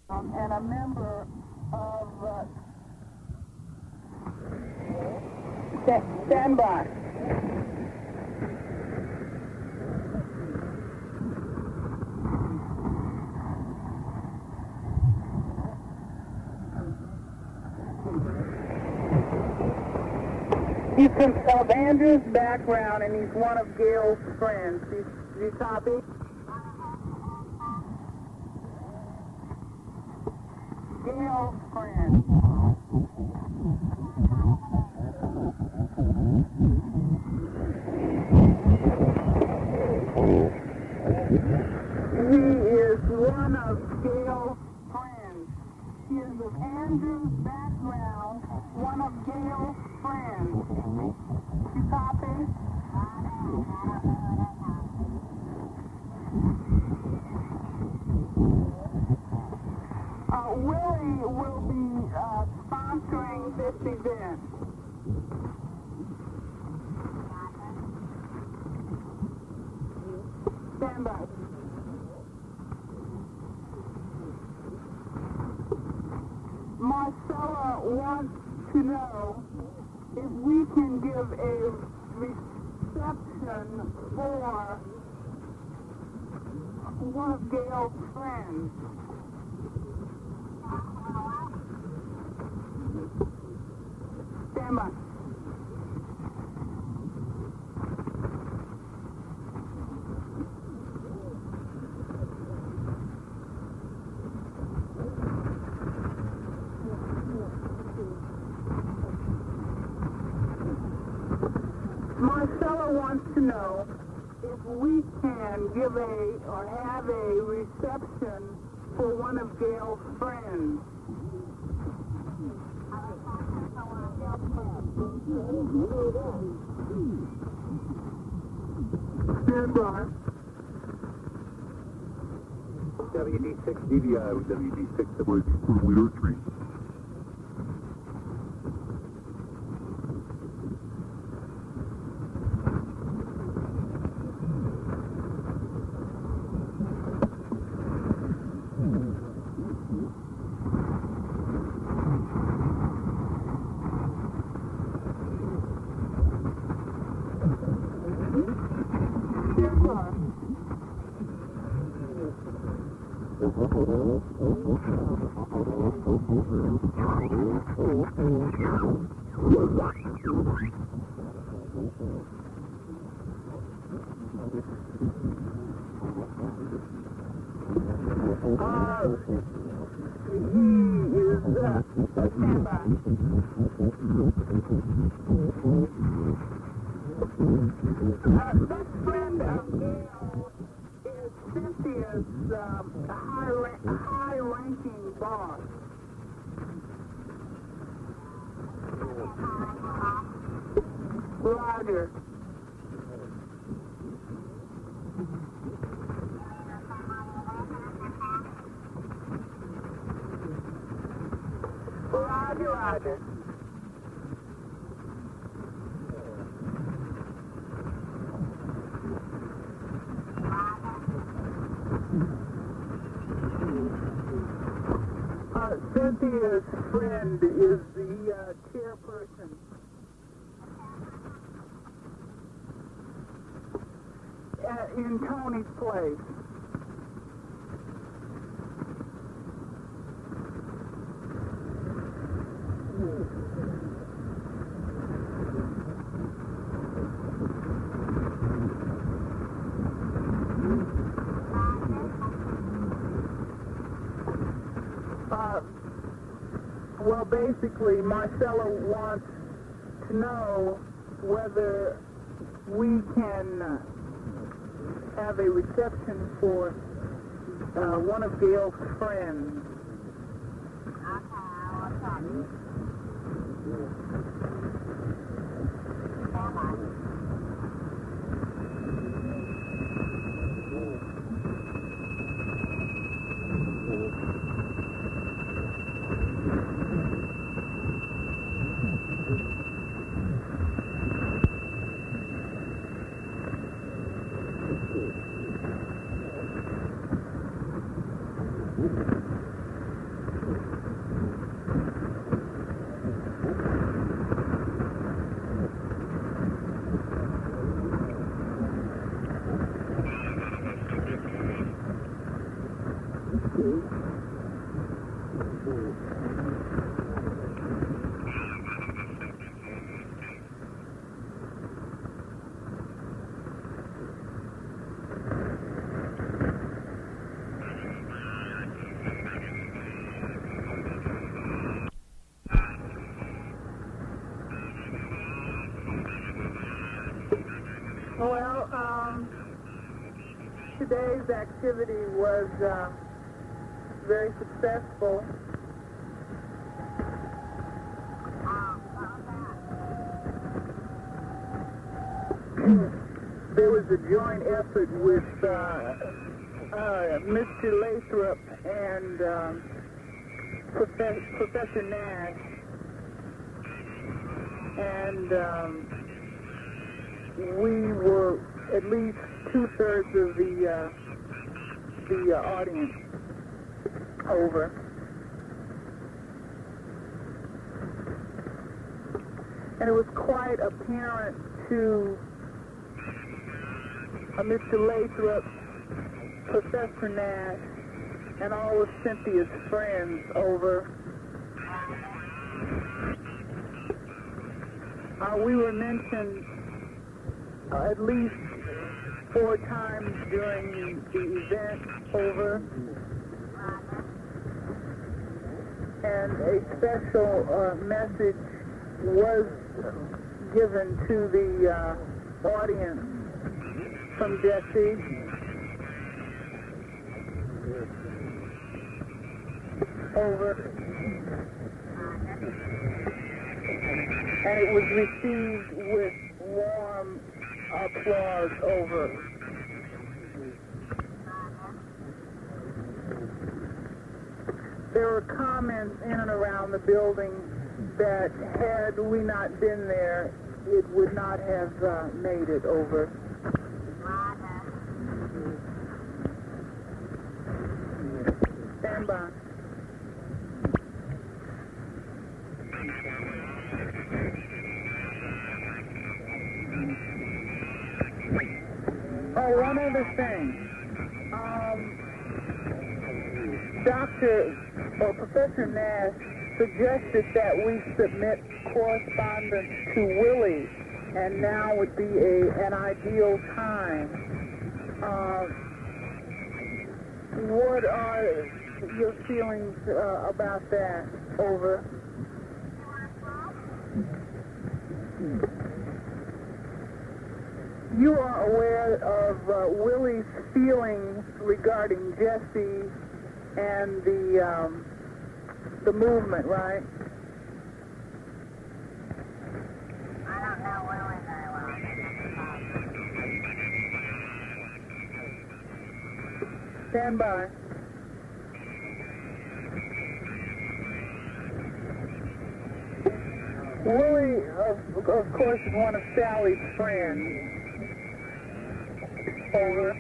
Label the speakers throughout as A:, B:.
A: and a member of stand by. He's of Andrew's background, and he's one of Gail's friends. Do you copy? Gail's friend. He is one of Gail's friends. He is of Andrew's background, one of Gail's friends. You copy? Willie will be sponsoring this event. Stand by. Marcella wants to know if we can give a reception for one of Gail's friends. Stand by. Marcella wants to know if we can give or have a reception for one of Gail's friends. Stand by.
B: WD6 DVI with WD6 approaching for leader 3. Best friend of Gail is Cynthia's high-ranking boss. Roger. Roger. Cynthia's friend is the chairperson. In Tony's place. Well, basically, Marcella wants to know whether we can have a reception for one of Gail's friends.
A: Well, today's activity was very successful. There was a joint effort with Mr. Lathrop and Professor Nash, and we were at least 2/3 of the audience over. And it was quite apparent to Mr. Lathrop, Professor Nash, and all of Cynthia's friends over. We were mentioned at least 4 times during the event over, and a special message was given to the audience from Jesse. Over. And it was received with warm applause over. There were comments in and around the building that had we not been there, it would not have made it over. Stand by. Oh, one other thing. Professor Nash suggested that we submit correspondence to Willie, and now would be an ideal time. What are your feelings about that? Over. You are aware of Willie's feelings regarding Jesse and the movement, right?
C: I don't know Willie very well.
A: Stand by. Willie, of course, is one of Sally's friends. Over.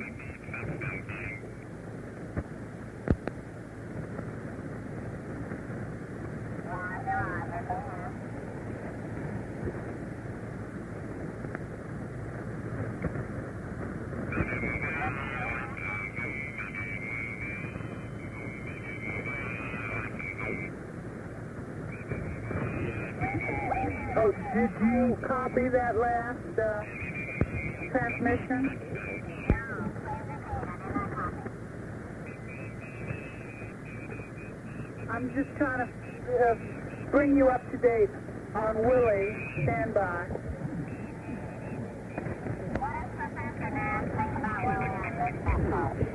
A: Oh, did you copy that last transmission? I'm just trying to bring you up to date on Willie. Stand by.
C: What does Professor Nash think about Willie on this tempo?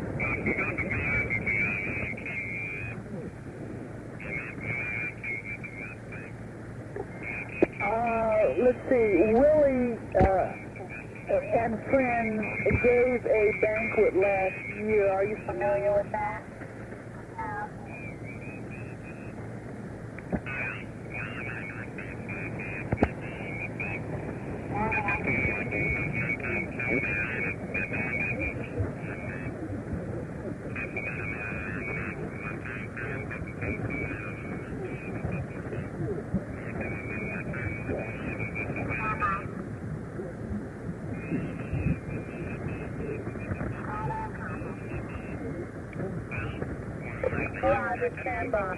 A: Let's see. Willie and friends gave a banquet last year. Are you familiar with that? Roger, stand by.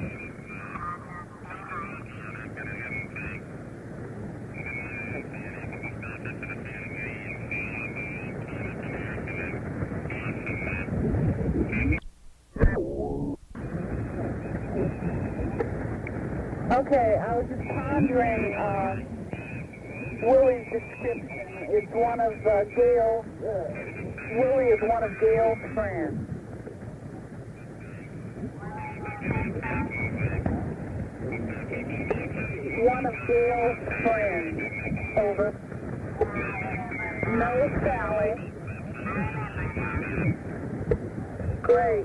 A: Okay, I was just pondering Willie's description. It's one of Gail's, Willie is one of Gail's friends. One of Gail's friends. Over. No, Sally. Great.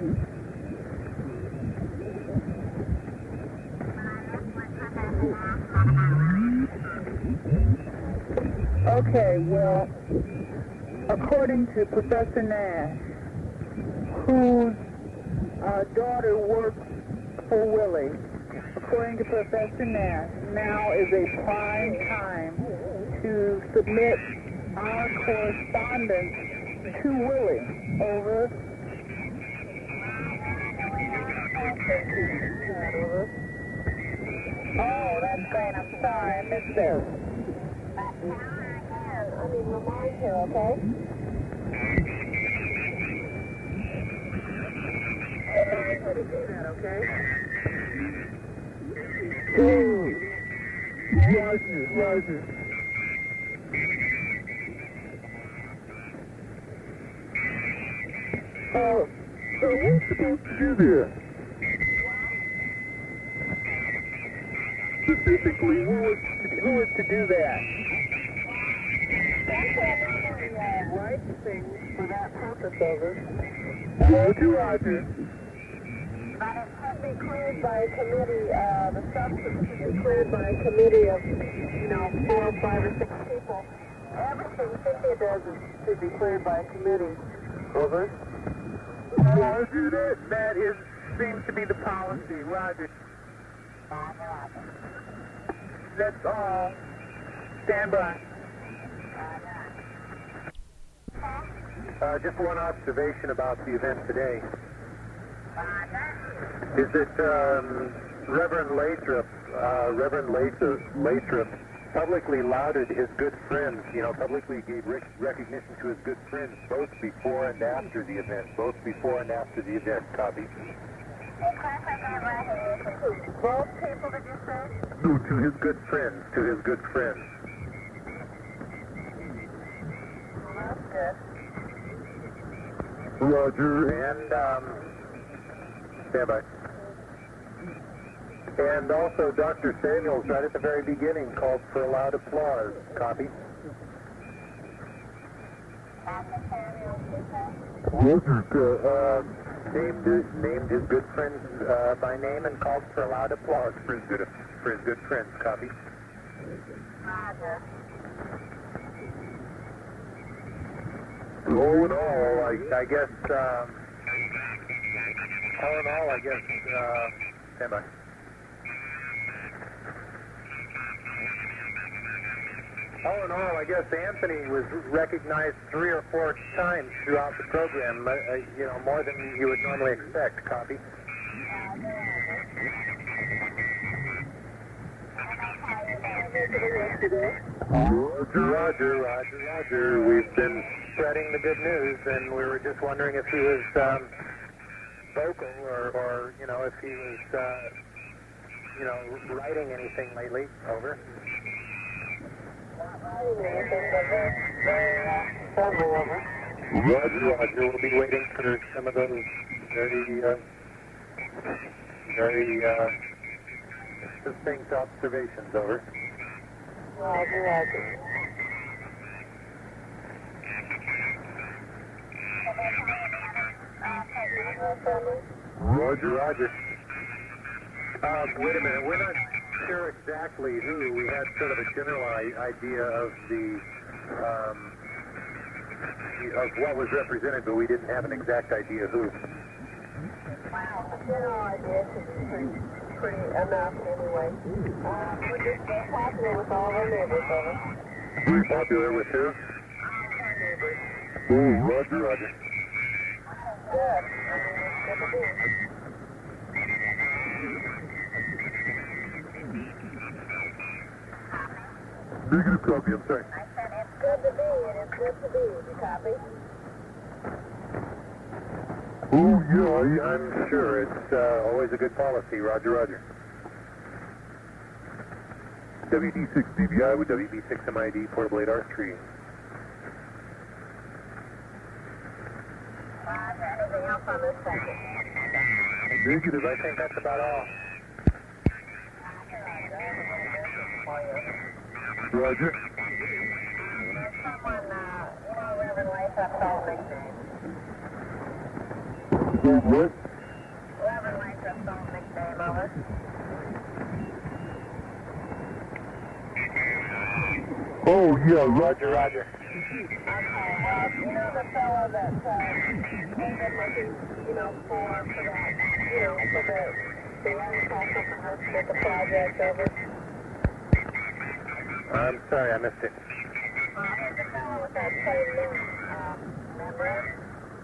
A: Okay, well, according to Professor Nash, whose daughter works for Willie, according to Professor Nash, now is a prime time to submit our correspondence to Willie. Over. Oh, that's great. I'm sorry. I missed this. I mean, remind her, okay? Remind her to do that, okay? Roger. So who's supposed to do this? Specifically, who is to do that? Right thing for that purpose, over. Roger. But it could be cleared by a committee, the substance should be cleared by a committee of, 4 or 5 or 6 people. Everything Cynthia does should be cleared by a committee. Over. Roger, that seems to be the policy. Roger. That's all. Stand by.
B: Just one observation about the event today. Is that Reverend Lathrop publicly lauded his good friends, publicly gave recognition to his good friends both before and after the event. Copy.
A: Both people, did you say?
B: No, to his good friends.
A: That's good.
B: Roger, and stand by. And also, Dr. Samuels, right at the very beginning, called for a loud applause. Copy. Roger, named his good friends by name and called for a loud applause for his good friends. Copy.
A: Roger.
B: All in all, I guess, stand by. All in all, I guess Anthony was recognized 3 or 4 times throughout the program, more than you would normally expect. Copy. Roger. We've been spreading the good news, and we were just wondering if he was vocal or if he was, writing anything lately. Over. Roger. We'll be waiting for some of those very succinct observations. Over.
A: Roger.
B: Roger. Wait a minute. We're not sure exactly who. We had sort of a general idea of of what was represented, but we didn't have an exact idea who.
A: Wow, the general idea should be pretty enough anyway. We're just very popular with all our neighbors, over.
B: Very popular with who?
A: All our neighbors.
B: Roger.
A: Good. I mean, it's good to be.
B: Negative copy, I'm sorry.
A: I said it's good to be, and it's good to be. You copy?
B: Oh, yeah, I'm sure. It's always a good policy. Roger, roger. WD6 with WB6 MID, portable 8R3.
A: Roger. Anything else on this second?
B: Negative, I think that's about all. Roger.
A: There's someone, Reverend Lathrop's old nickname.
B: What?
A: Reverend Lathrop's old nickname, over.
B: Oh, yeah, roger, roger.
A: Okay, well, the fellow that we've been looking, for that, for the young couple to make the project over.
B: I'm sorry, I missed it.
A: Here's the fellow with that same name, remember?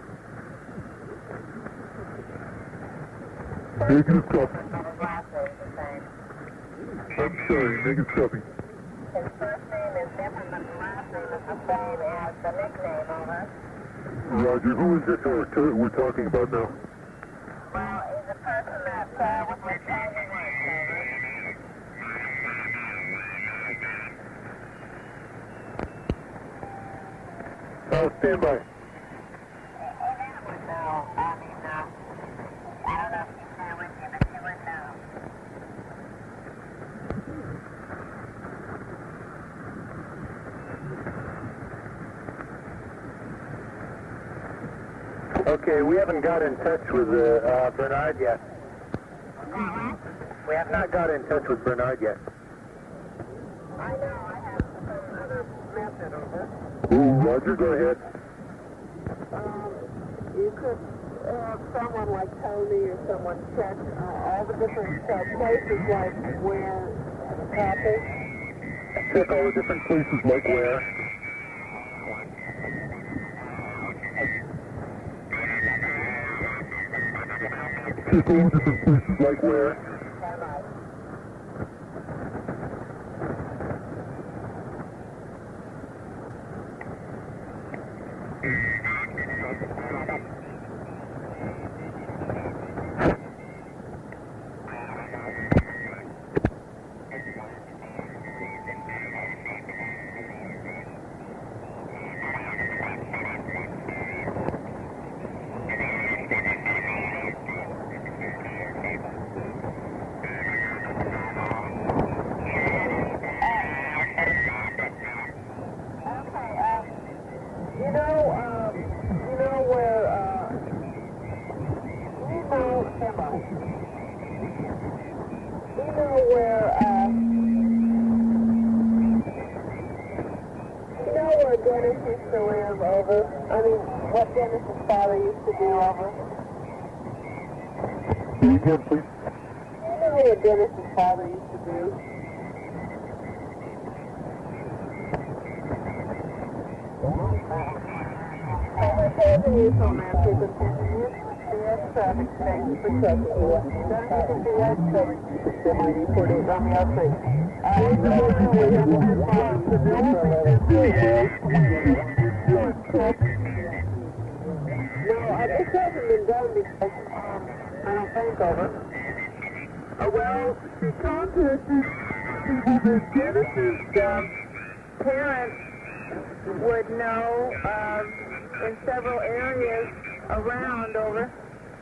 B: Negative copy.
A: But his last name's the same.
B: I'm sorry, negative copy.
A: His first name is different, but the last name is the same as the nickname, over.
B: Roger, who is this we're talking about now?
A: Well, he's a person that was with Tiger Woods, over.
B: Stand by.
A: That would know. I mean, I don't know if he's there with you, but you would know.
B: Okay, we haven't got in touch with Bernard yet. We have not got in touch with Bernard yet.
A: I know, I have some other method, over.
B: Ooh, Roger, go ahead.
A: You could have someone like Tony or someone check all the different places like where happens.
B: Check all the different places like where. Check all the different places like where.
A: Dennis used to live, over. I mean, what Dennis's father used to do, over.
B: Again, please.
A: You know what Dennis's father used to do? Taking you from that frequency. Yes, traffic, thank you for checking. Don't you see that? So my report is on the outside. We have a No, this hasn't been done because I don't think of it. Well, she contacted the Genesis parents would know in several areas around, over.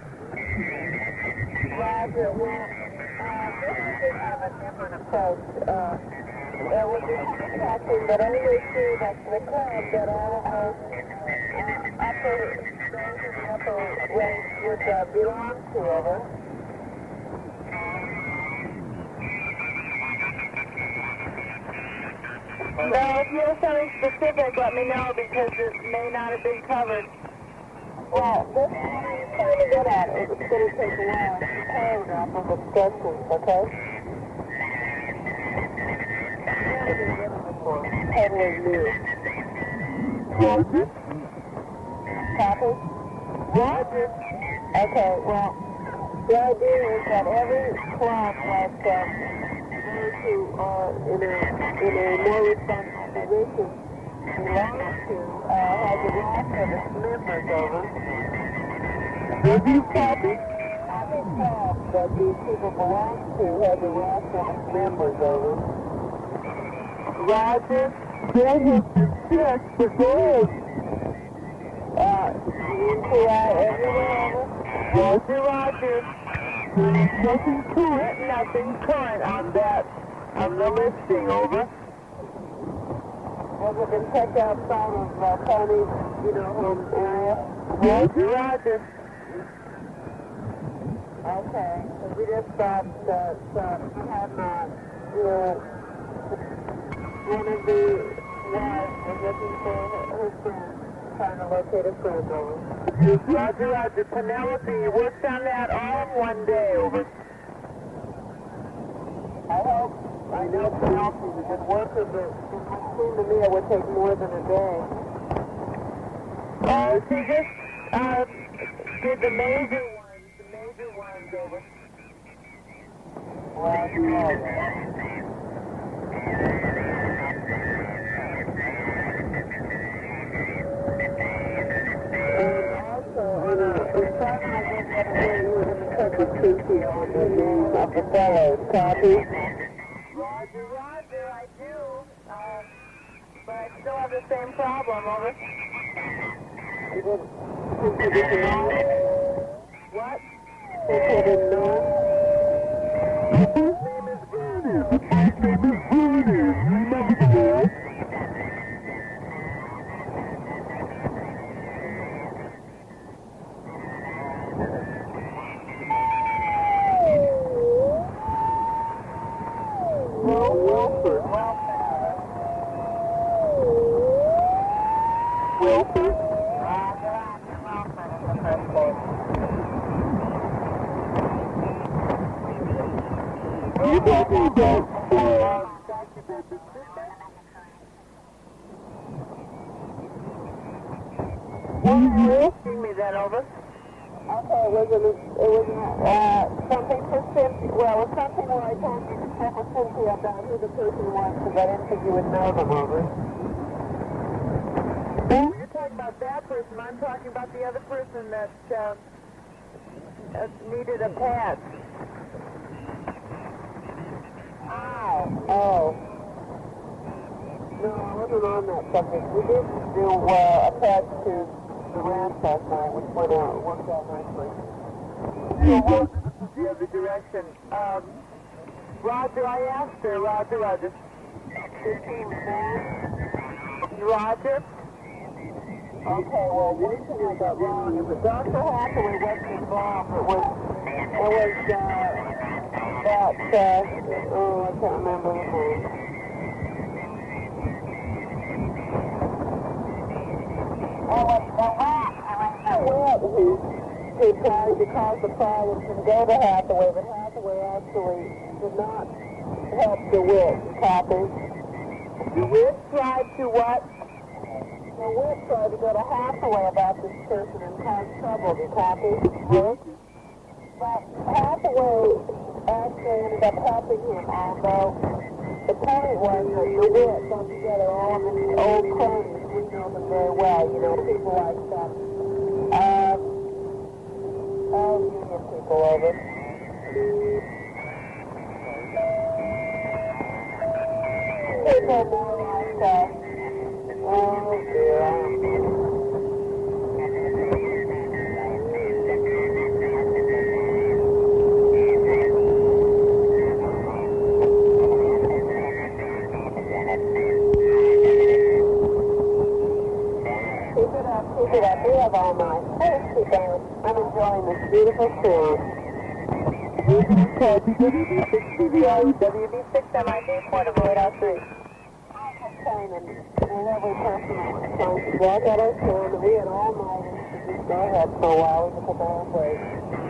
A: Roger, well, this is have a different approach. It would be contacting, but only to the club that all of the upper ranks would belong to, over. No, if you're something specific, let me know because it may not have been covered. Well, this is what I'm trying to get at. It's going to take a while. It's a paragraph of instructions, okay? Totally new. Roger. Copy? Roger. Okay, well, the idea is that every club, like, officers who are in a more responsible position belongs to has a roster of its members over. Did you copy? Every club that these people belong to has a roster of its members over. Roger, get his success for gold. Everywhere over. Roger. Nothing current on that, on the listing, over. Has it been checked outside of Pony's, home area? Roger. Okay, so we just thought that we had not, one of the wives was looking for her friend, trying to locate a friend, over. Roger. Penelope, you worked on that all in one day, over. I know Penelope was a good worker, but it seemed to me it would take more than a day. She just did the major ones, over. Roger. On the name of the fellows, copy? Roger, I do. But I still have the same problem, over. You didn't know? What? You didn't know? His name is Vernon. Remember the boy? Give me that, over. Okay, it was something for Cynthia. Well, it was something where I told you to check with Cynthia about who the person was, because I didn't think you would know them, over. You're talking about that person. I'm talking about the other person that needed a patch. Oh. No, I wasn't on that subject. We did do a patch to the ramp last night, which worked out nicely. The other direction. Roger, I asked her. Roger. 15 Roger? Okay, well, one thing I got wrong is that Dr. Hathaway wasn't involved. It was I can't remember the name. Who tried to cause the problems and go to Hathaway, but Hathaway actually did not help DeWitt, copy. DeWitt tried to what? DeWitt tried to go to Hathaway about this person and cause trouble, you copy? Yes. But Hathaway actually ended up helping him, although the point was that DeWitt got together all of his old cronies. We know them very well, people like that. Union people, over. People more like, oh dear. Keep it up. We have all night. I'm enjoying this beautiful scene. WB6 MID, portable 803. And every person was trying to walk out our town, and we had all night to just go ahead for a while. We could put our own break.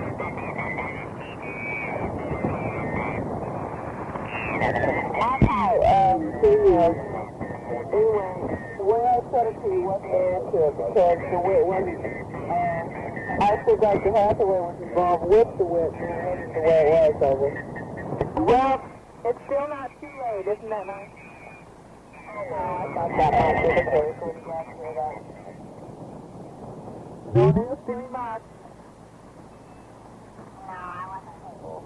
A: Anyway, the way I said it to you wasn't accurate because the way it wasn't, I said Dr. Hathaway was involved with DeWitt, and it wasn't the way it was, over. Well, It's still not too late, isn't it, Mike? No, I thought that might be the case when you got through that. No news to remark.
C: No, I wasn't.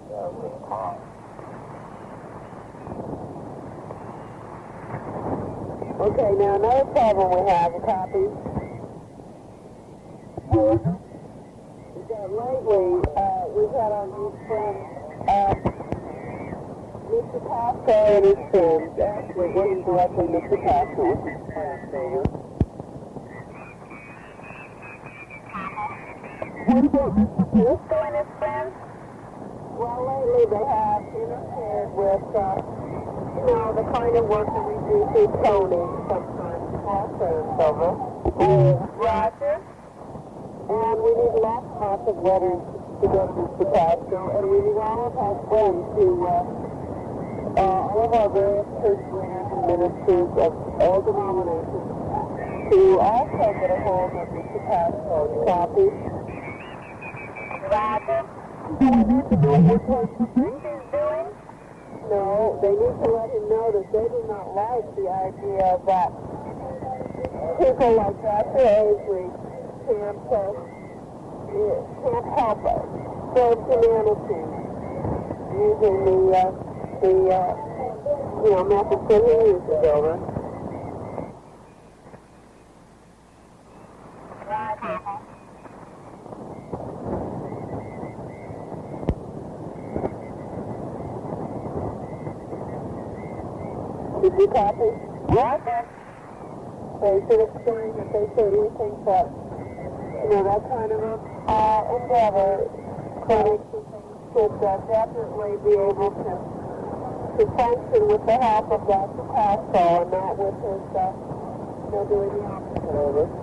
A: Okay, now another problem we have, a copy. Is that lately, we've had our new friend, Mr. Pasco and his friends, actually working directly with Mr. Pasco. What about Mr. Pasco and his friends? Well, lately they have interfered with, the kind of work that we do through Tony sometimes, classrooms over. Roger. And we need lots of letters to go to Mr. Pasco, and we need all of our friends to, all of our various church leaders and ministers of all denominations to also get a hold of Mr. Pasco's copy.
C: Roger.
A: Do we need to know what he's doing? No, they need to let him know that they do not like the idea that people like Dr. Avery can't help us serve humanity using the methods that he uses over.
C: Roger.
A: Did you copy? Roger. They should explain that they certainly think that, that kind of endeavor clinics should definitely be able to function with the help of Dr. Pasco and not with his, doing the opposite of it.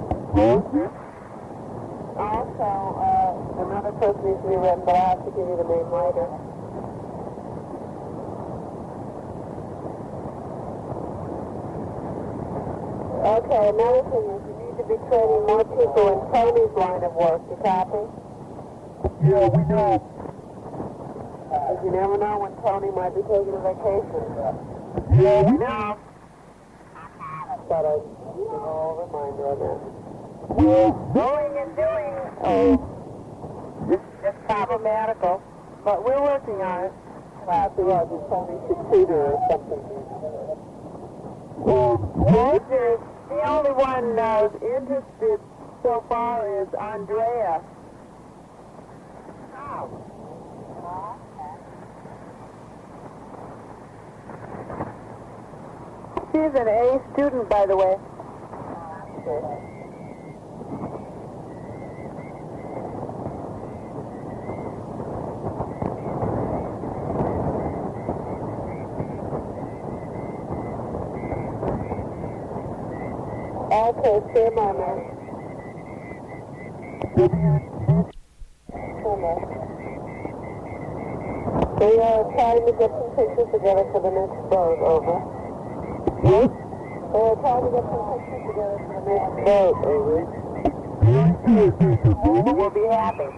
A: Also, another person needs to be written, but I'll have to give you the name later. Okay, another thing is you need to be training more people in Tony's line of work. You copy?
B: Yeah, we know.
A: Because you never know when Tony might be taking a vacation.
B: Yeah, we know.
A: But I give a reminder of that.
C: Doing and doing.
A: It's problematical, but we're working on it. Otherwise, Tony should tutor or something. The only one interested so far is Andrea. She's an A student, by the way. Okay, stay a moment. We are trying to get some pictures together for the next boat, over. What? We are trying to get some pictures together for the next boat, over. We'll be happy.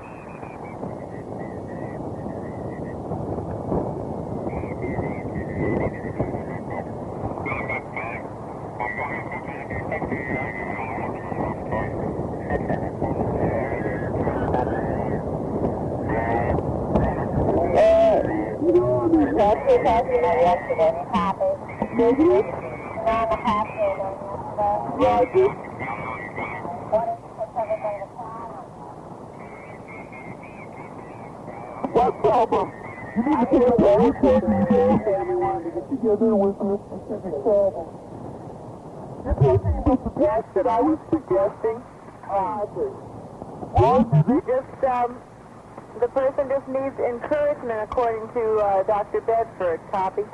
A: That's what you're talking about yesterday.
C: Copy.
A: Did you?
C: On the password on yesterday.
A: Roger.
C: What is everybody the problem?
B: What problem? You need to get a very everyone to get together with a specific problem. This is the suggestion I was suggesting.
A: The person just needs encouragement, according to Dr. Bedford. Copy.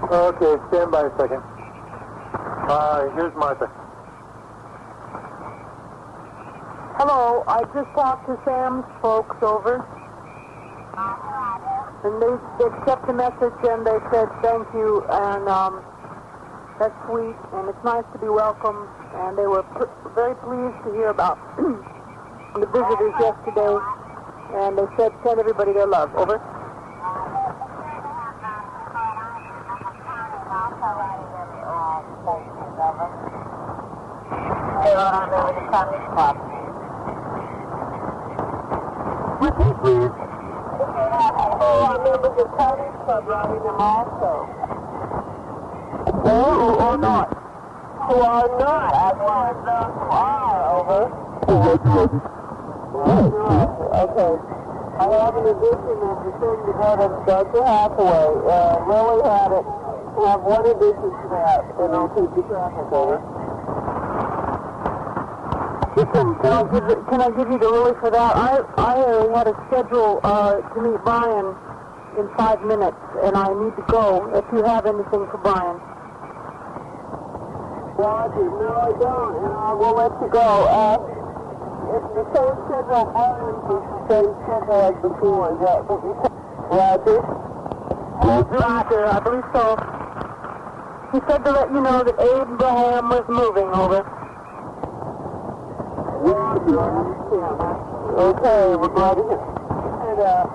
B: Okay, stand by a second. Here's Martha.
A: Hello, I just talked to Sam's folks over. And they accept the message and they said thank you, and that's sweet, and it's nice to be welcomed, and they were very pleased to hear about the visitors yesterday, and they said send everybody their love. Over.
B: Repeat, please.
A: Members of Chinese Club riding them also.
B: Or not.
A: Who are not, as well as those who are, over. Okay. I have an addition of the thing to go to Dr. Hathaway. Lily had it. I have one addition to that, and I'll keep the traffic over. Can I give you the Lily for that? I had a schedule to meet Brian in 5 minutes, and I need to go. If you have anything for Brian. Roger, no I don't, and I will let you go. It's the same schedule, Brian's is the same schedule as before. Is that what you said? Roger? Roger, I believe so. He said to let you know that Abraham was moving, over. Roger, I understand. Okay, we're glad to hear. And,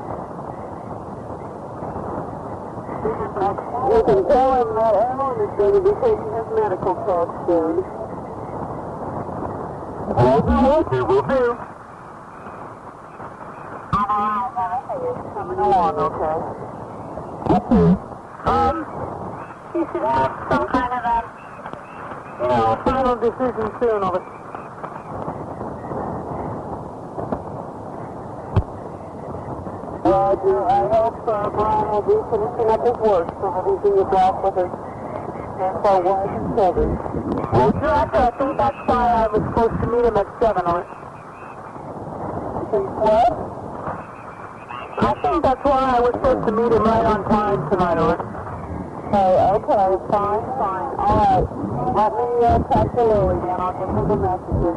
A: you can tell him that Alan is going to be taking his medical test soon.
B: Roger, will do.
A: Coming along, okay? He should have some kind of a, final decision soon, over. Roger, I hope Brian will be finishing up his work so that he can get back with his wife and children. Roger, I think that's why I was supposed to meet him at 7, or... What? I think that's why I was supposed to meet him right on time tonight, or... Okay, fine. All right. Let me talk to Lily, and I'll give her the messages.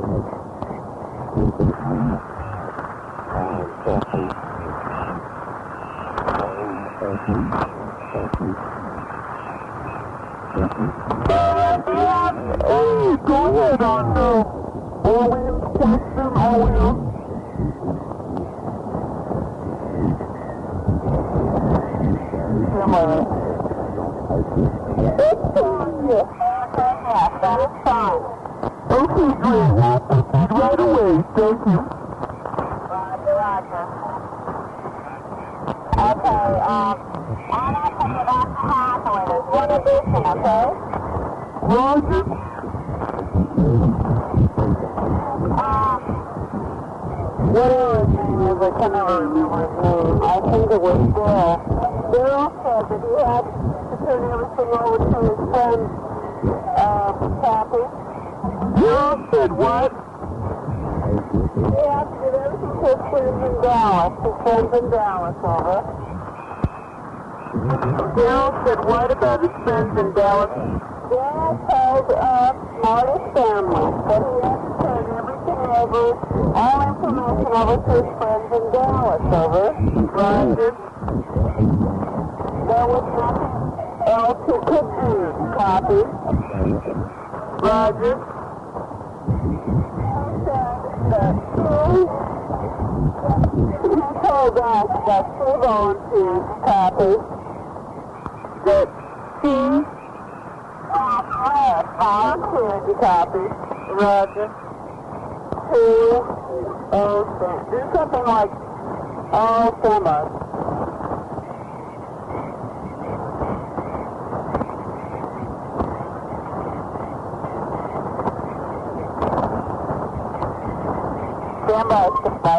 B: Hey, go ahead on Owen, Jackson, Owen.
A: It's on you. Yes, that is fine.
B: Okay, great. We'll proceed right away. Thank you.
A: Roger. Okay, I'll have to get off the Hathaway. There's one addition, okay?
B: Roger.
A: Whatever his name is, I can never remember his name. I think it was Bill. Bill said that he had to turn everything over to his friend, Kathy.
B: Bill said what?
A: He has to give everything to his friends in Dallas. His friends in Dallas, over.
B: Bill said what about his friends in Dallas?
A: Bill told Marty's family that he had to turn everything over, all information over to his friends in Dallas, over.
B: Roger.
A: There was nothing else he could do, copy.
B: Roger.
A: He told us that she volunteered, copy,
B: That he
A: volunteered to copy,
B: Roger.
A: to do something like all from us. Stand by.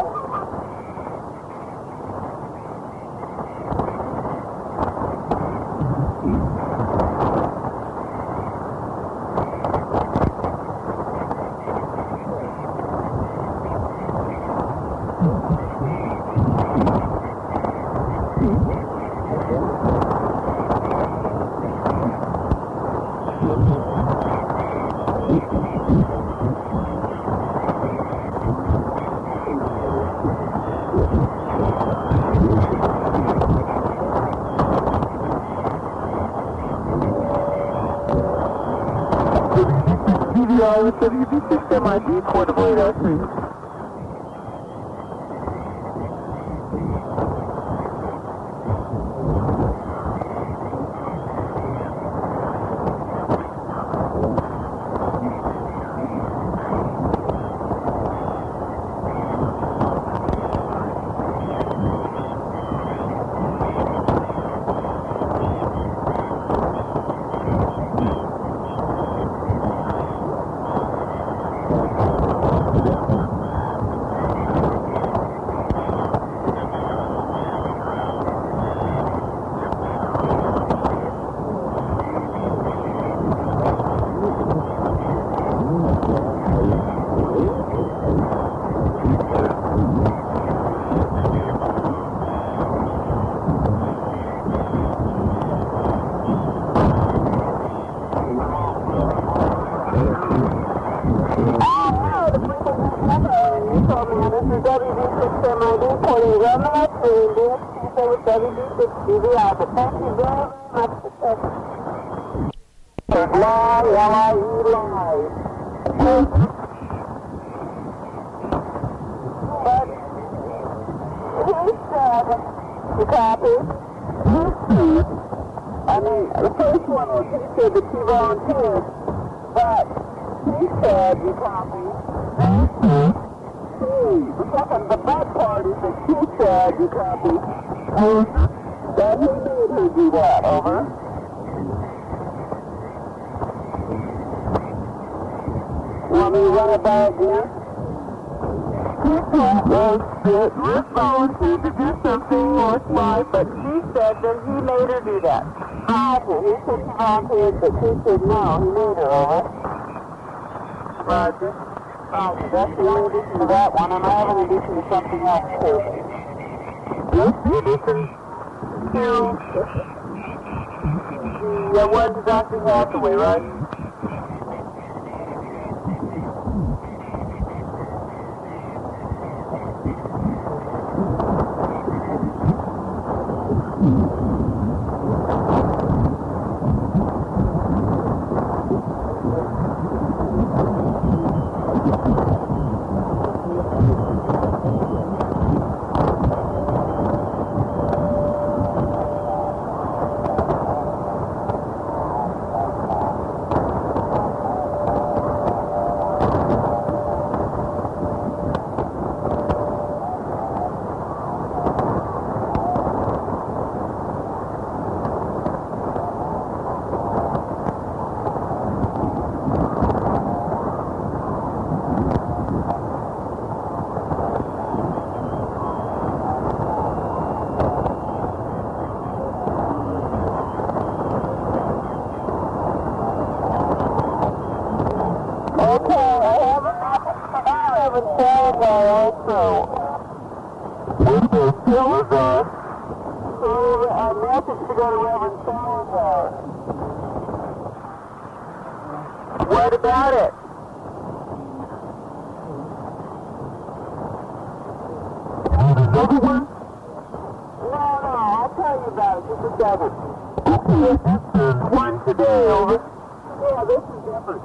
B: Charlie, WB6 MID, Port of Laredo. You copy? I mean, the first one was he said that he volunteered, but he said, you copy? The bad part is that she said, you copy? That he made her do that, over. Want me to run it by again? This volunteered to do something worthwhile, but she said that he made her do that. He said she volunteered, but she said no, he made her, over. Roger. That's the only addition to that one, and I have an addition to something else too. What's the addition to the one to Dr. Hathaway, right? What about it? Another one? No, I'll tell you about it. Just a second. Okay, this is one today, over. Yeah, this is different.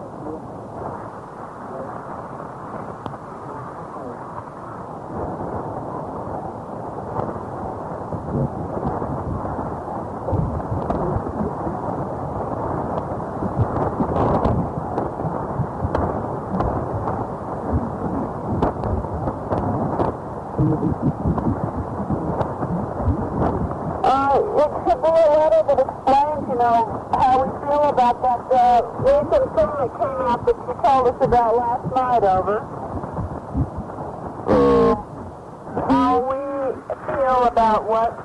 B: It should be a letter that explains, how we feel about that recent thing that came out that you told us about last night, over. How we feel about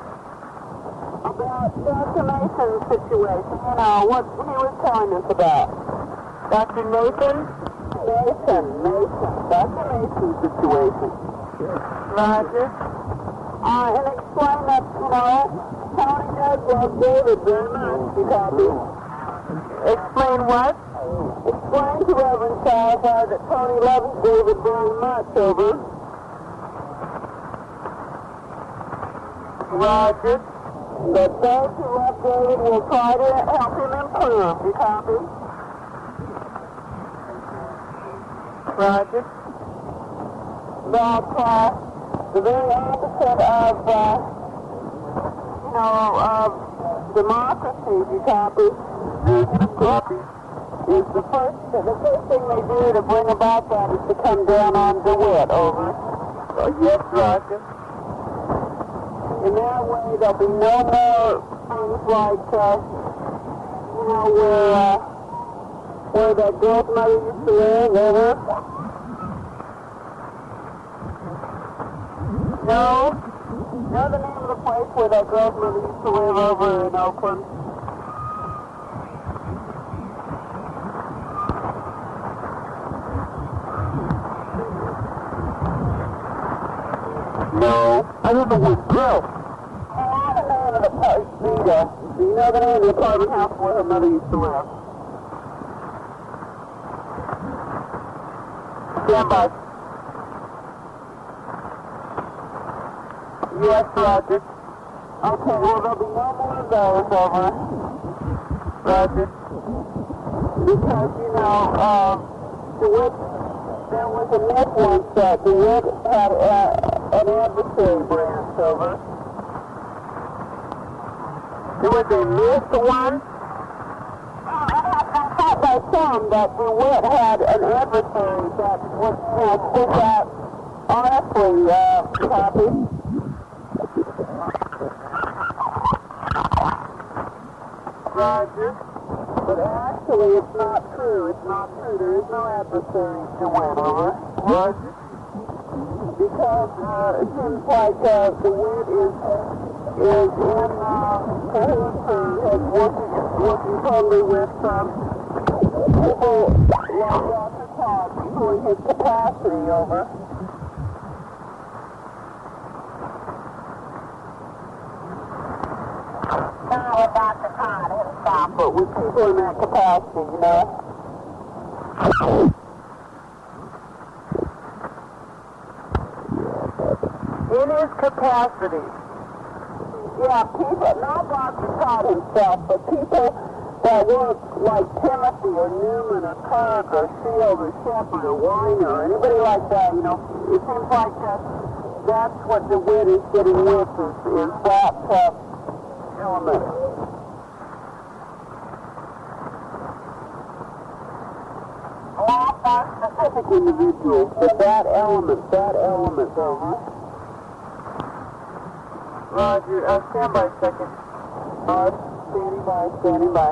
B: Dr. Mason's situation, what he was telling us about. Dr. Nathan? Mason. Dr. Mason's situation. Roger. And explain that, Tony does love David very much, you copy? Explain what? Explain to Reverend Salazar that Tony loves David very much, over. Roger. That those who love David will try to help him improve, you copy?
A: Roger. That, the very opposite of democracy, you copy?
B: Copy.
A: Is the first thing they do to bring about that is to come down on DeWitt, over.
B: Yes, Roger.
A: In that way, there'll be no more things like, where that girl's mother used to live, over. No? Know the name of the place where that girl's mother used to live over in Oakland?
B: No, I don't know what girl.
A: Do you know the name of the apartment house where her mother used to live? Stand by. Yes, Roger. Okay, well, there'll be no more of those, over. Roger. Because, DeWitt, there was a myth once that DeWitt had an adversary branch, over.
B: It was a myth one?
A: I thought by some that DeWitt had an adversary that would, speak out honestly, copy.
B: Roger.
A: But actually, it's not true. It's not true. There is no adversary to win, over.
B: Roger.
A: Because it seems like DeWitt is in cahoots and working totally with people like Dr. Todd, pulling his capacity, over. Not with Dr. Todd himself, but with people in that capacity,
B: In his capacity.
A: Yeah, people, not Dr. Todd himself, but people that work like Timothy or Newman or Kirk or Shield or Shepard or Weiner or anybody like that, it seems like that's what DeWitt is getting with is that element. Not that specific individual, but that element, over.
B: Roger. Stand by a second.
A: Standing by.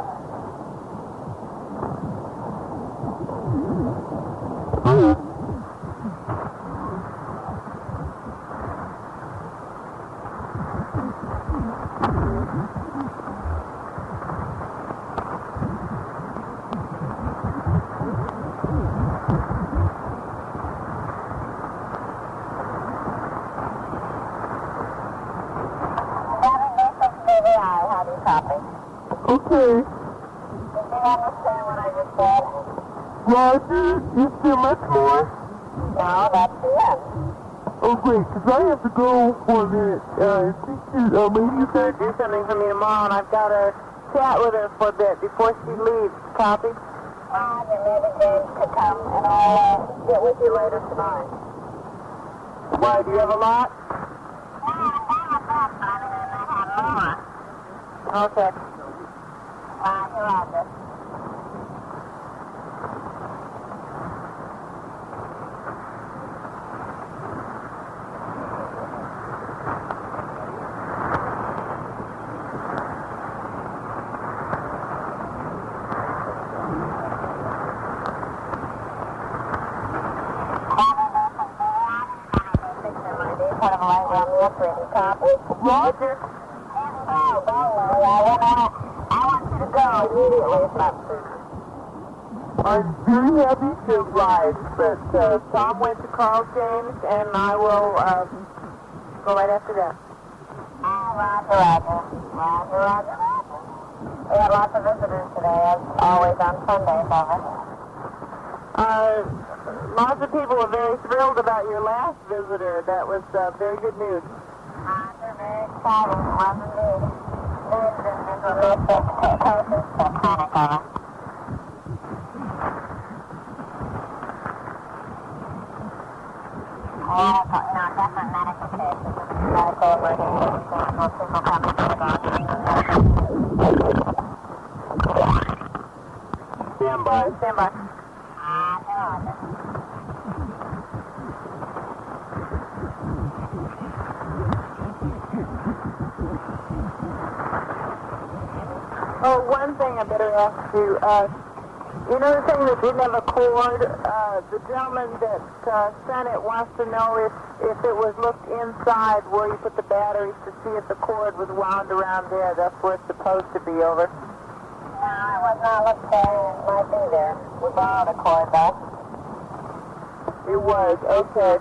A: How do you copy?
B: Okay.
A: Did you understand what I just said?
B: Roger, is there much more?
A: No, that's the end.
B: Oh, great, because I have to go for a minute. Maybe you
A: Sir, do something for me tomorrow, and I've got to chat with her for a bit before she leaves. Copy? Roger, maybe James could come, and I'll get with you later tonight.
B: Why, do you have a lot?
A: Okay. Roger.
B: Roger. I'm very happy to oblige, but Tom went to Carl James, and I will go right after that.
A: Roger. We had lots of visitors today, as always on Sundays, over.
B: Lots of people were very thrilled about your last visitor. That was very good news.
A: Roger, very exciting. Was indeed. Very good.
C: Medical emergency, single copy for the dog.
A: Stand by.
C: Stand by. Roger.
A: Oh, one thing I better ask you. You know the thing that didn't have a cord? The gentleman that sent it wants to know if it was looked inside where you put the batteries to see if the cord was wound around there. That's where it's supposed to be, over.
C: No, it was not looked there. It might be there. We borrowed a cord, though.
A: It was, okay.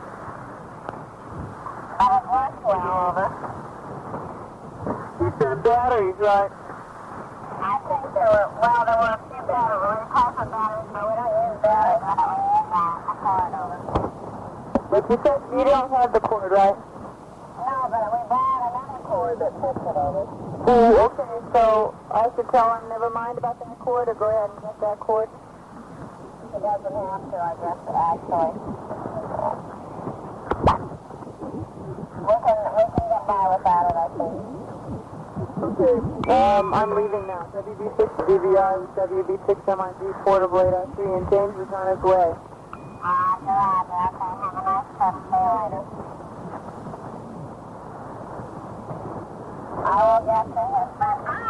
C: But it worked well, over.
A: You said batteries, right?
C: I think there were a few batteries. We call for batteries, but we don't use batteries. I don't use a cord, over.
A: But you said you don't have the cord, right?
C: No, but we borrowed another cord that puts it over.
A: Oh, okay, so I should tell him never mind about that cord, or go ahead and get that cord?
C: He doesn't have to, I guess, actually. We can get by without it, I think.
A: Okay, I'm leaving now. WB6 DVR, WB6MIG, portable 803, and James is on his way.
C: Roger. Okay, have a nice trip. See you later. I will get to his, but